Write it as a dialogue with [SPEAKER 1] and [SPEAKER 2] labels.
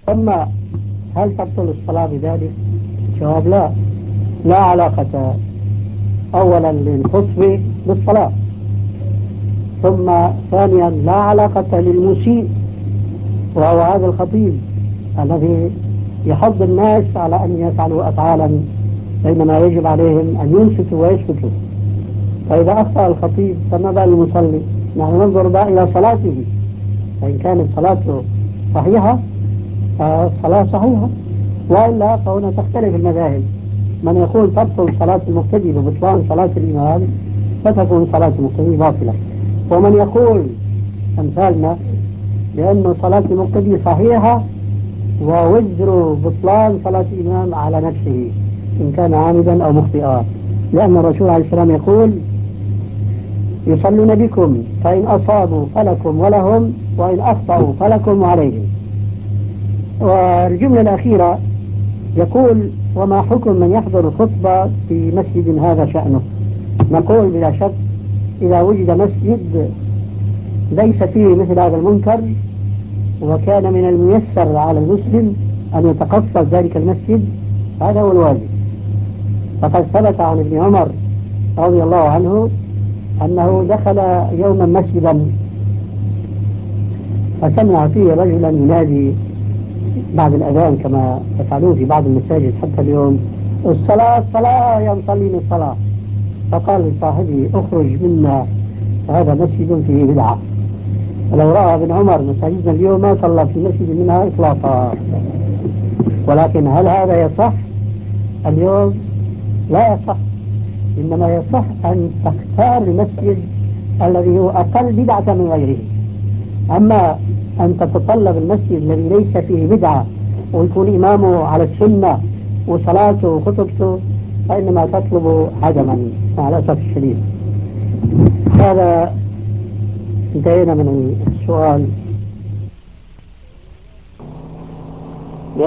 [SPEAKER 1] ثم هل تبطل الصلاة بذلك؟ جواب لا، لا علاقة أولا للخطبة بالصلاة، ثم ثانيا لا علاقة للمسيء وهو هذا الخطيب الذي يحض الناس على أن يفعلوا أفعالا بينما يجب عليهم أن ينصتوا ويسكتوا. فإذا أخطأ الخطيب فما بال المصلي؟ نحن ننظر بقى إلى صلاته، فإن كانت صلاته صحيحة فالصلاة صحيحة، وإلا فهنا تختلف المذاهب. من يقول تبطل صلاة المقتدي ببطلان صلاة الإمام فتكون صلاة المقتدي باطلة، ومن يقول أمثالنا لأن صلاة المقتدي صحيحة ووزر بطلان صلاة الإمام على نفسه إن كان عامدا أو مخطئا، لأن الرسول عليه السلام يقول يصلون بكم فإن أصابوا فلكم ولهم وإن أخطأوا فلكم وعليهم. والجملة الأخيرة يقول وما حكم من يحضر الخطبة في مسجد هذا شأنه؟ نقول بلا شك إذا وجد مسجد ليس فيه مثل هذا المنكر وكان من الميسر على المسلم أن يتخصص ذلك المسجد هذا هو الواجب. فقد ثبت عن ابن عمر رضي الله عنه أنه دخل يوما مسجدا فسمع فيه رجلا ينادي بعد الأذان كما يفعلون في بعض المساجد حتى اليوم الصلاة الصلاة يا مصلين الصلاة، فقال لصاحبه اخرج منا هذا مسجد فيه بدعة. ولو رأى ابن عمر مساجدنا اليوم ما صلى في مسجد منها إطلاقا. ولكن هل هذا يصح اليوم؟ لا يصح، إنما يصح أن تختار المسجد الذي هو أقل بدعة من غيره. أما أن تتطلب المسجد الذي ليس فيه بدعة ويكون إمامه على السنة وصلاته وخطبته فإنما تطلب عدما مع الأسف الشديد. هذا انتهينا من السؤال.